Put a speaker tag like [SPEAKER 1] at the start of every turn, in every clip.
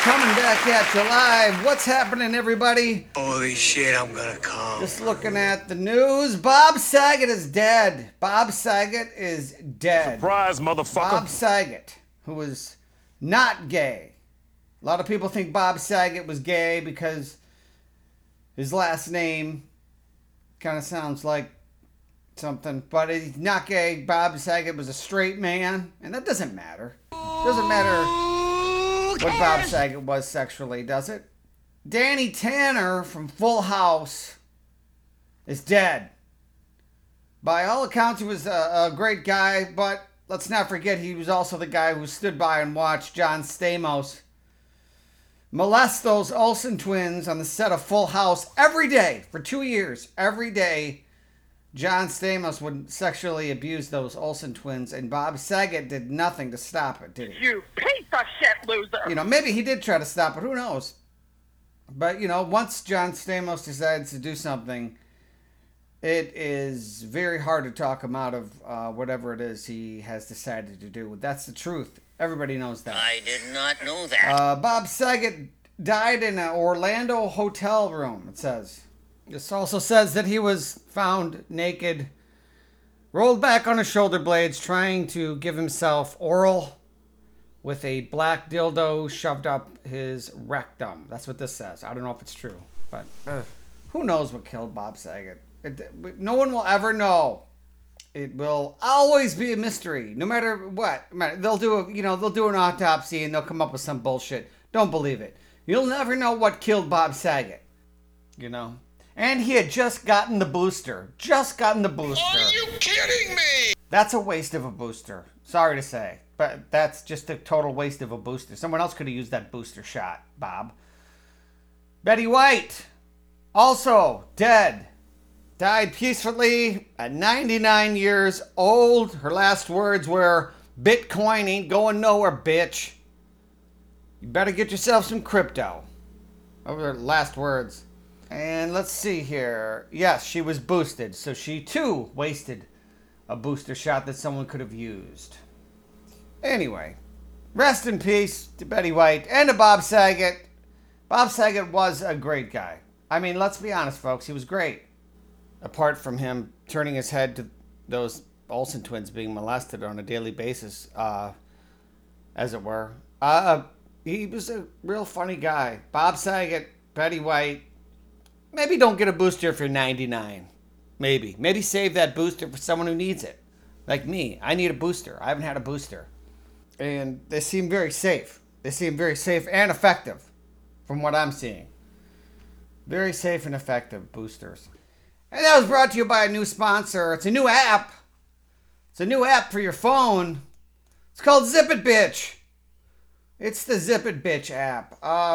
[SPEAKER 1] Coming back at you live. What's happening, everybody?
[SPEAKER 2] Holy shit, I'm gonna come.
[SPEAKER 1] Just looking at the news. Bob Saget is dead. Bob Saget is dead.
[SPEAKER 3] Surprise, motherfucker.
[SPEAKER 1] Bob Saget, who was not gay. A lot of people think Bob Saget was gay because his last name kind of sounds like something, but he's not gay. Bob Saget was a straight man, and that doesn't matter. Doesn't matter what Bob Saget was sexually, does it? Danny Tanner from Full House is dead. By all accounts, he was a great guy, but let's not forget he was also the guy who stood by and watched John Stamos molest those Olsen twins on the set of Full House every day for 2 years. Every day, John Stamos would sexually abuse those Olsen twins, and Bob Saget did nothing to stop it, did he?
[SPEAKER 4] You piece of shit loser!
[SPEAKER 1] You know, maybe he did try to stop it. Who knows? But, you know, once John Stamos decides to do something, it is very hard to talk him out of whatever it is he has decided to do. That's the truth. Everybody knows that.
[SPEAKER 2] I did not know that.
[SPEAKER 1] Bob Saget died in an Orlando hotel room, it says. This also says that he was found naked, rolled back on his shoulder blades, trying to give himself oral with a black dildo shoved up his rectum. That's what this says. I don't know if it's true, but who knows what killed Bob Saget? No one will ever know. It will always be a mystery, no matter what. They'll do an autopsy and they'll come up with some bullshit. Don't believe it. You'll never know what killed Bob Saget. You know. And he had just gotten the booster. Are you kidding me? That's a waste of a booster. Sorry to say. But that's just a total waste of a booster. Someone else could have used that booster shot, Bob. Betty White, also dead. Died peacefully at 99 years old. Her last words were, "Bitcoin ain't going nowhere, bitch. You better get yourself some crypto." Those were her last words. And let's see here. Yes, she was boosted. So she, too, wasted a booster shot that someone could have used. Anyway, rest in peace to Betty White and to Bob Saget. Bob Saget was a great guy. I mean, let's be honest, folks. He was great. Apart from him turning his head to those Olsen twins being molested on a daily basis, as it were. He was a real funny guy. Bob Saget, Betty White. Maybe don't get a booster if you're 99. Maybe save that booster for someone who needs it. Like me. I need a booster. I haven't had a booster. And they seem very safe. They seem very safe and effective from what I'm seeing. Very safe and effective boosters. And that was brought to you by a new sponsor. It's a new app. It's a new app for your phone. It's called Zip It Bitch. It's the Zip It Bitch app.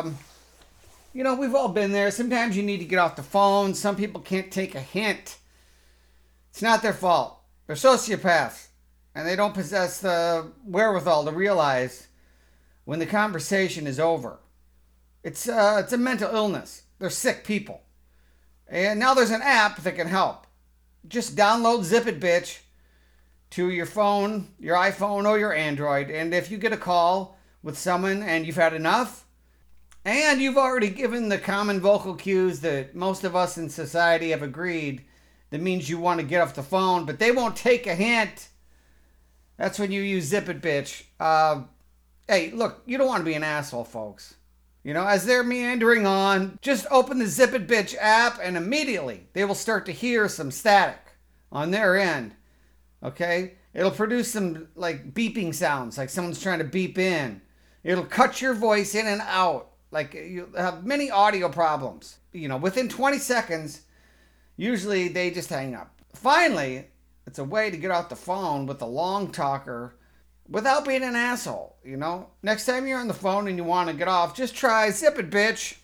[SPEAKER 1] You know, we've all been there. Sometimes you need to get off the phone. Some people can't take a hint. It's not their fault. They're sociopaths. And they don't possess the wherewithal to realize when the conversation is over. It's a mental illness. They're sick people. And now there's an app that can help. Just download Zip It Bitch to your phone, your iPhone, or your Android. And if you get a call with someone and you've had enough, and you've already given the common vocal cues that most of us in society have agreed, that means you want to get off the phone, but they won't take a hint. That's when you use Zip It Bitch. Hey, look, you don't want to be an asshole, folks. You know, as they're meandering on, just open the Zip It Bitch app and immediately they will start to hear some static on their end. Okay? It'll produce some like beeping sounds, like someone's trying to beep in. It'll cut your voice in and out. Like you have many audio problems. You know, within 20 seconds, usually they just hang up. Finally, it's a way to get off the phone with a long talker without being an asshole, you know? Next time you're on the phone and you want to get off, just try Zip It Bitch.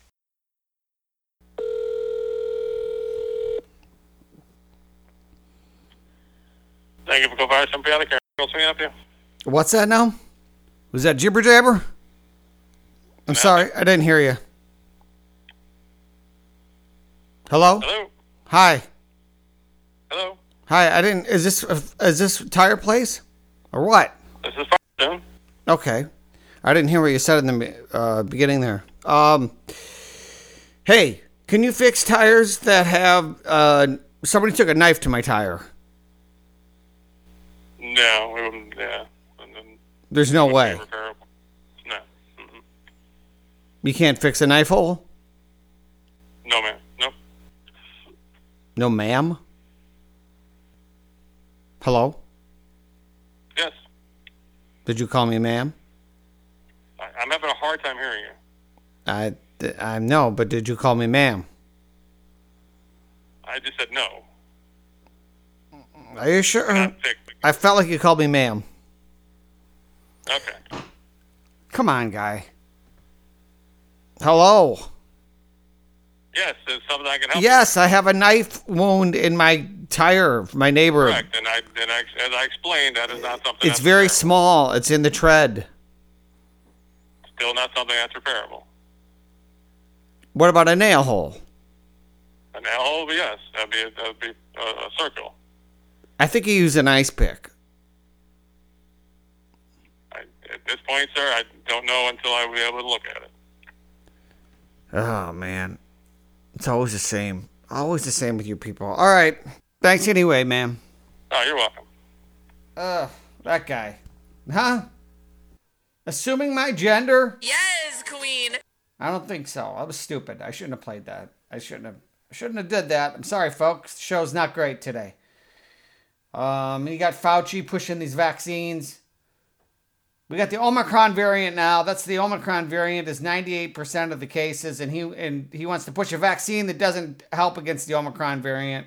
[SPEAKER 5] Thank you for calling Something out of care. What's up you?
[SPEAKER 1] What's that now? Was that jibber jabber? I'm sorry, I didn't hear you. Hello?
[SPEAKER 5] Hello?
[SPEAKER 1] Hi.
[SPEAKER 5] Hello?
[SPEAKER 1] Hi, I didn't... Is this Tire Place? Or what?
[SPEAKER 5] This is John.
[SPEAKER 1] Okay. I didn't hear what you said in the beginning there. Hey, can you fix tires that have... somebody took a knife to my tire.
[SPEAKER 5] No, we wouldn't, yeah.
[SPEAKER 1] There's no way.
[SPEAKER 5] No. Mm-mm.
[SPEAKER 1] You can't fix a knife hole?
[SPEAKER 5] No, ma'am. Nope.
[SPEAKER 1] No, ma'am? Hello?
[SPEAKER 5] Yes.
[SPEAKER 1] Did you call me ma'am?
[SPEAKER 5] I'm having a hard time hearing you.
[SPEAKER 1] I know, but did you call me ma'am?
[SPEAKER 5] I just said no.
[SPEAKER 1] Are you sure?
[SPEAKER 5] Not fixed.
[SPEAKER 1] I felt like you called me ma'am.
[SPEAKER 5] Okay.
[SPEAKER 1] Come on, guy. Hello?
[SPEAKER 5] Yes, there's something I can help
[SPEAKER 1] Yes, I have a knife wound in my tire, my neighbor.
[SPEAKER 5] Correct, and as I explained, that is not something.
[SPEAKER 1] It's very small. It's in the tread.
[SPEAKER 5] Still not something that's repairable.
[SPEAKER 1] What about a nail hole?
[SPEAKER 5] A nail hole, yes, that'd be a circle.
[SPEAKER 1] I think you use an ice pick.
[SPEAKER 5] At this point, sir, I don't know until I will be able to look at it.
[SPEAKER 1] Oh, man. It's always the same. Always the same with you people. All right. Thanks anyway, ma'am.
[SPEAKER 5] Oh, you're welcome.
[SPEAKER 1] That guy. Huh? Assuming my gender?
[SPEAKER 3] Yes, queen.
[SPEAKER 1] I don't think so. I was stupid. I shouldn't have played that. I shouldn't have did that. I'm sorry, folks. The show's not great today. You got Fauci pushing these vaccines. We got the Omicron variant now. That's the Omicron variant is 98% of the cases, and he wants to push a vaccine that doesn't help against the Omicron variant.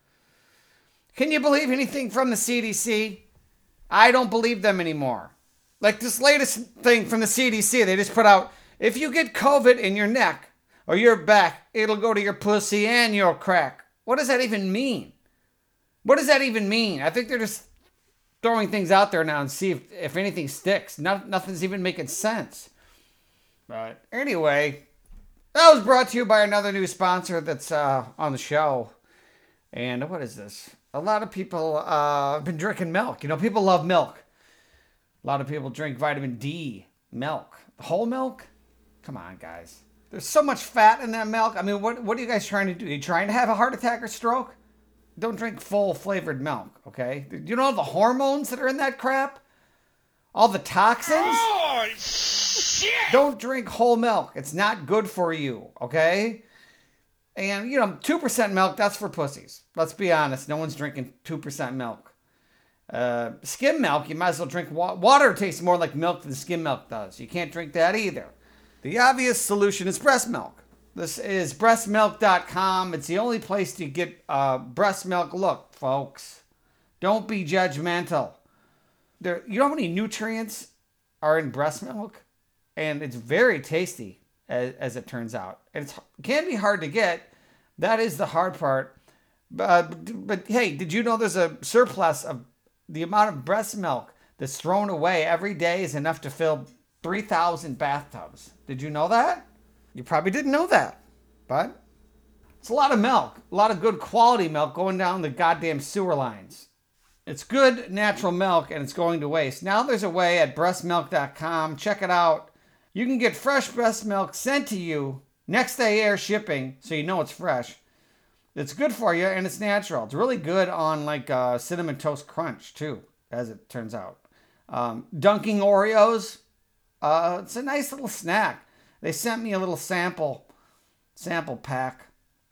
[SPEAKER 1] Can you believe anything from the CDC? I don't believe them anymore. Like this latest thing from the CDC, they just put out, if you get COVID in your neck or your back, it'll go to your pussy and your crack. What does that even mean? What does that even mean? I think they're just throwing things out there now and see if anything sticks. Nothing's even making sense. But anyway, that was brought to you by another new sponsor that's on the show. And what is this? A lot of people have been drinking milk. You know, people love milk. A lot of people drink vitamin D milk. Whole milk? Come on, guys. There's so much fat in that milk. I mean, what are you guys trying to do? Are you trying to have a heart attack or stroke? Don't drink full flavored milk, okay? Do you know all the hormones that are in that crap? All the toxins?
[SPEAKER 4] Oh, shit!
[SPEAKER 1] Don't drink whole milk. It's not good for you, okay? And, 2% milk, that's for pussies. Let's be honest. No one's drinking 2% milk. Skim milk, you might as well drink water. Tastes more like milk than skim milk does. You can't drink that either. The obvious solution is breast milk. This is breastmilk.com. It's the only place to get breast milk. Look, folks, don't be judgmental. You know how many nutrients are in breast milk? And it's very tasty, as it turns out. And it can be hard to get. That is the hard part. But hey, did you know there's a surplus of the amount of breast milk that's thrown away every day is enough to fill 3,000 bathtubs? Did you know that? You probably didn't know that, but it's a lot of milk, a lot of good quality milk going down the goddamn sewer lines. It's good natural milk and it's going to waste. Now there's a way at breastmilk.com. Check it out. You can get fresh breast milk sent to you next day air shipping, so you know it's fresh. It's good for you and it's natural. It's really good on like Cinnamon Toast Crunch too, as it turns out. Dunking Oreos. It's a nice little snack. They sent me a little sample pack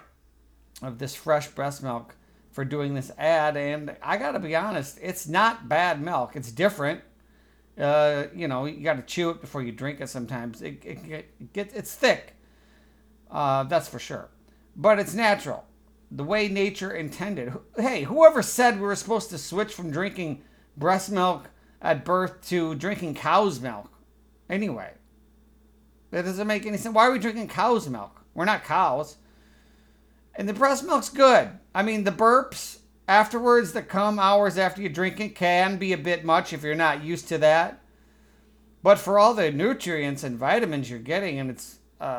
[SPEAKER 1] of this fresh breast milk for doing this ad, and I gotta be honest, it's not bad milk. It's different. You gotta chew it before you drink it sometimes. It's thick. That's for sure. But it's natural. The way nature intended. Hey, whoever said we were supposed to switch from drinking breast milk at birth to drinking cow's milk? Anyway, that doesn't make any sense. Why are we drinking cow's milk? We're not cows. And the breast milk's good. I mean, the burps afterwards that come hours after you drink it can be a bit much if you're not used to that. But for all the nutrients and vitamins you're getting, and it's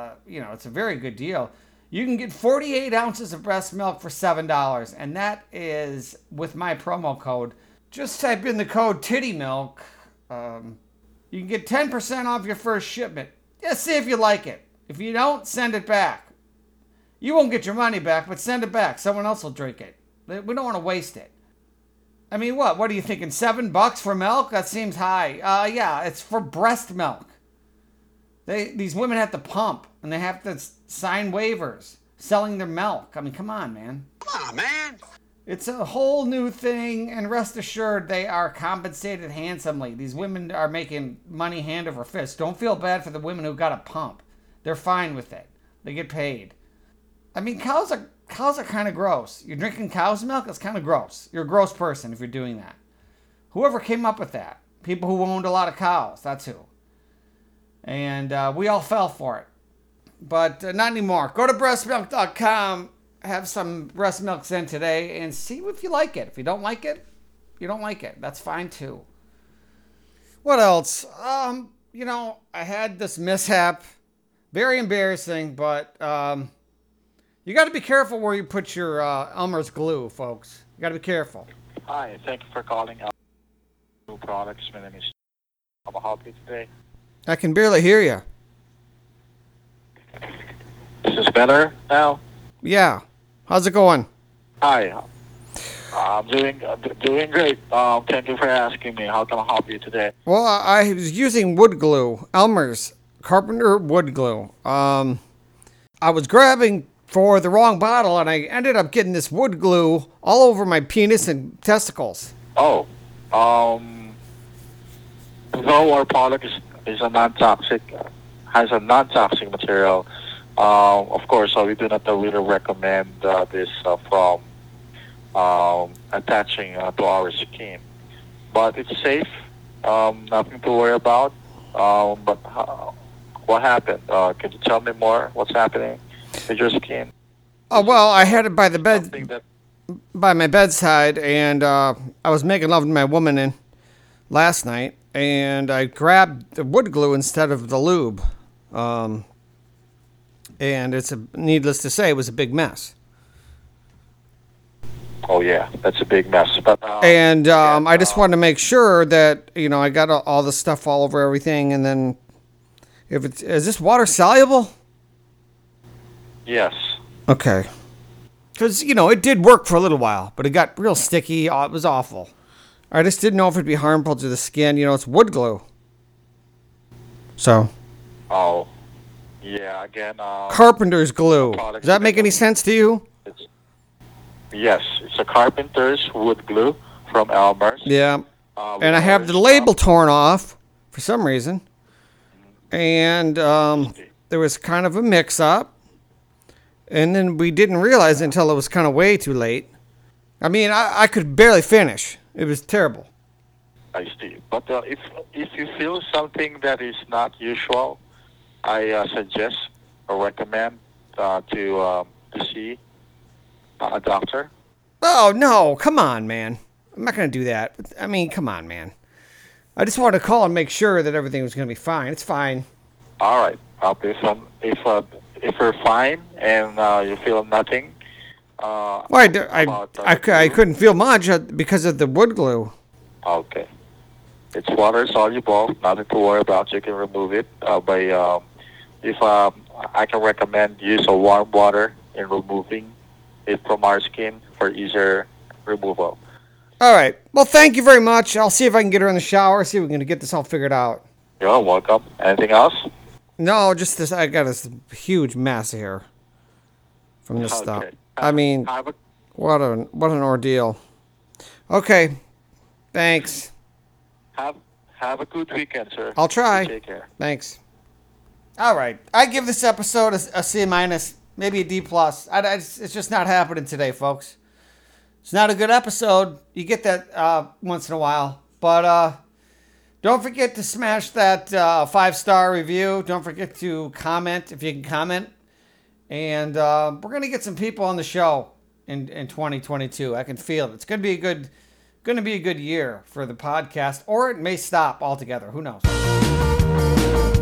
[SPEAKER 1] a very good deal. You can get 48 ounces of breast milk for $7, and that you just type in the code TittyMilk. You You can get 10% off your first shipment. Just see if you like it. If you don't, send it back. You won't get your money back, but send it back. Someone else will drink it. We don't want to waste it. I mean, what? What are you thinking? $7 for milk? That seems high. Yeah, it's for breast milk. These women have to pump, and they have to sign waivers selling their milk. I mean, come on, man.
[SPEAKER 2] Come on, man.
[SPEAKER 1] It's a whole new thing, and rest assured, they are compensated handsomely. These women are making money hand over fist. Don't feel bad for the women who got a pump. They're fine with it. They get paid. I mean, cows are kind of gross. You're drinking cow's milk? It's kind of gross. You're a gross person if you're doing that. Whoever came up with that. People who owned a lot of cows. That's who. And we all fell for it. But not anymore. Go to breastmilk.com. Have some breast milk sent today and see if you like it. If you don't like it, you don't like it. That's fine too. What else? I had this mishap. Very embarrassing, but you got to be careful where you put your Elmer's glue, folks. You got to be careful.
[SPEAKER 3] Hi, thank you for calling New Products. My name is. How may I help you today?
[SPEAKER 1] I can barely hear you.
[SPEAKER 3] Is this better now?
[SPEAKER 1] Yeah. How's it going?
[SPEAKER 3] Hi. I'm doing great. Thank you for asking me. How can I help you today?
[SPEAKER 1] Well, I was using wood glue, Elmer's Carpenter wood glue. I was grabbing for the wrong bottle, and I ended up getting this wood glue all over my penis and testicles.
[SPEAKER 3] Oh, though our product is a non-toxic, has a non-toxic material. Of course, we do not really recommend this from attaching to our skin. But it's safe, nothing to worry about. But what happened? Can you tell me more? What's happening with your skin?
[SPEAKER 1] Oh, well, I had it by the bed, by my bedside, and I was making love to my woman last night, and I grabbed the wood glue instead of the lube. And needless to say, it was a big mess.
[SPEAKER 3] Oh yeah, that's a big mess. But
[SPEAKER 1] I just wanted to make sure that I got all the stuff all over everything. And then, is this water soluble?
[SPEAKER 3] Yes.
[SPEAKER 1] Okay. Because it did work for a little while, but it got real sticky. It was awful. I just didn't know if it'd be harmful to the skin. It's wood glue. So.
[SPEAKER 3] Oh. Yeah, again...
[SPEAKER 1] Carpenter's glue. Does that make any sense to you?
[SPEAKER 3] Yes, it's a Carpenter's wood glue from Elmer's.
[SPEAKER 1] Yeah. And I have the label torn off for some reason. And there was kind of a mix-up. And then we didn't realize it until it was kind of way too late. I mean, I could barely finish. It was terrible.
[SPEAKER 3] I see. But if you feel something that is not usual... I suggest or recommend to see a doctor.
[SPEAKER 1] Oh, no. Come on, man. I'm not going to do that. I mean, come on, man. I just wanted to call and make sure that everything was going to be fine. It's fine.
[SPEAKER 3] All right. If you're fine and you feel nothing.
[SPEAKER 1] Well, I couldn't feel much because of the wood glue.
[SPEAKER 3] Okay. It's water soluble. Nothing to worry about. You can remove it by... If I can recommend use of warm water in removing it from our skin for easier removal.
[SPEAKER 1] All right. Well, thank you very much. I'll see if I can get her in the shower, see if we can get this all figured out.
[SPEAKER 3] You're welcome. Anything else?
[SPEAKER 1] No, just this. I got this huge mess here from this stuff. I mean, what an ordeal. Okay. Thanks.
[SPEAKER 3] Have a good weekend, sir.
[SPEAKER 1] I'll try.
[SPEAKER 3] Take care.
[SPEAKER 1] Thanks. All right. I give this episode a C-, maybe a D+. It's just not happening today, folks. It's not a good episode. You get that once in a while. But don't forget to smash that 5-star review. Don't forget to comment if you can comment. And we're going to get some people on the show in 2022. I can feel it. It's going to be a good year for the podcast. Or it may stop altogether. Who knows?